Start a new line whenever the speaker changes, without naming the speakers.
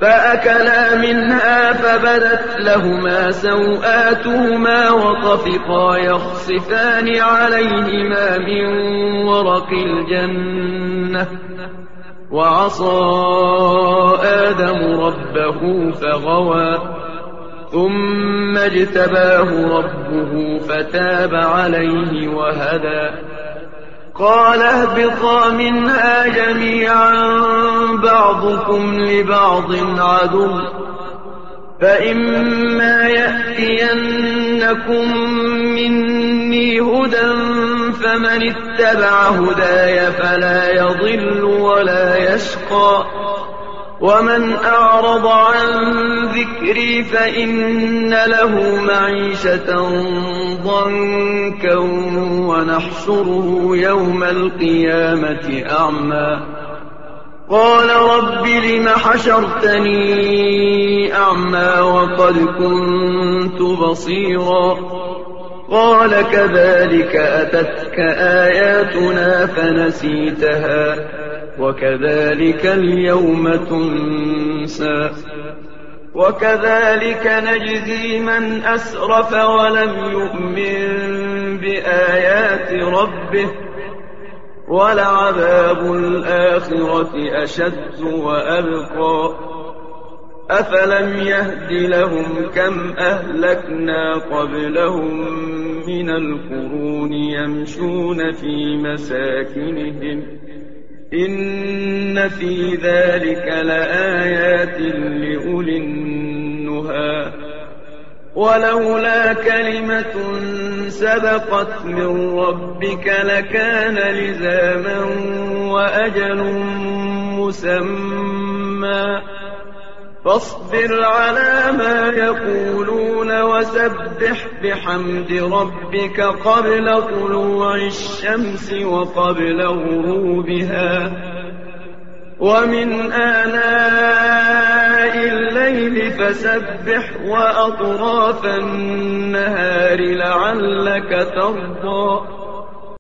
فأكلا منها فبدت لهما سوآتهما وطفقا يخصفان عليهما من ورق الجنة وعصى آدم ربه فغوى ثم اجتباه ربه فتاب عليه وهدى قال اهبطا منها جميعا بعضكم لبعض عدو فإما يأتينكم مني هدى فمن اتبع هداي فلا يضل ولا يشقى ومن أعرض عن ذكري فإن له معيشة ضنكا ونحشره يوم القيامة أعمى قال رب لم حشرتني أعمى وقد كنت بصيرا قال كذلك أتتك آياتنا فنسيتها وكذلك اليوم تنسى وكذلك نجزي من أسرف ولم يؤمن بآيات ربه ولعذاب الآخرة أشد وأبقى أفلم يهد لهم كم أهلكنا قبلهم من القرون يمشون في مساكنهم إن في ذلك لآيات لأولي النهى ولولا كلمة سبقت من ربك لكان لزاما وأجل مسمى فاصبر على ما يقولون وسبح بحمد ربك قبل طلوع الشمس وقبل غروبها ومن آناء الليل فسبح وأطراف النهار لعلك ترضى